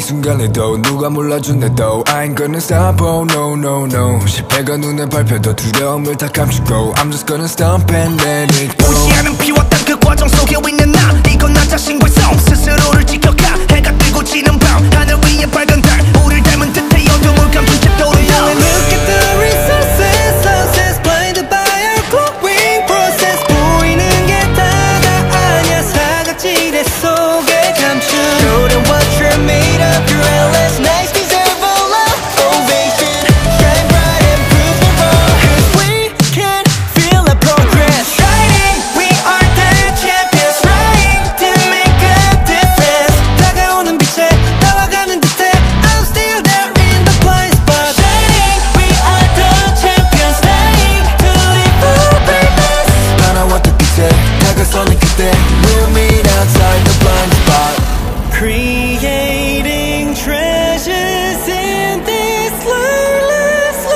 순간에도 누가 몰라준대도 I ain't gonna stop, oh no no no. 실패가 눈에 밟혀도 두려움을 다 감추고 I'm just gonna stop and let it go. 무시하는 피웠던 그 과정 속에 있는 나, 이건 나 자신과 싸움. 스스로를 지켜가. 해가 뜨고 지는 밤 하늘 위에 밝은 달 우릴 닮은 듯해. 어둠을 감춘 채 떠오른다. Look at the resources, success blinded by our glowing process. 보이는 게 다가 아니야. 사각지대 속에 감춘 Know that what you're made of, you're endless nights deserve all love, ovation. Shine bright and prove me wrong, 'cause we can feel the progress. Shining, we are the champions. Trying to make a difference. 다가오는 빛에 나와가는 듯해. I'm still there in the blind spot. Shining, we are the champions. Dying to live for greatness. 날아왔던 끝에 다가서는 그때 We'll meet outside the blind spot. Creating treasures in this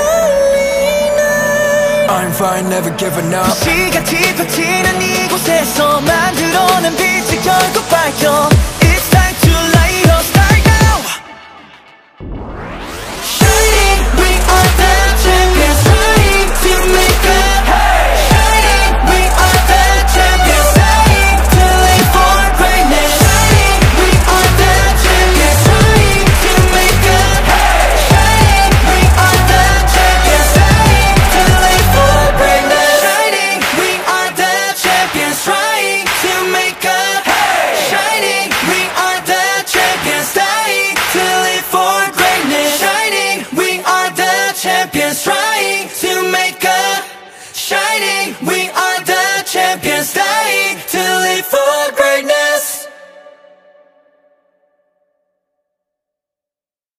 lonely night. I'm fine, never giving up. 시같이 펼치는 이곳에서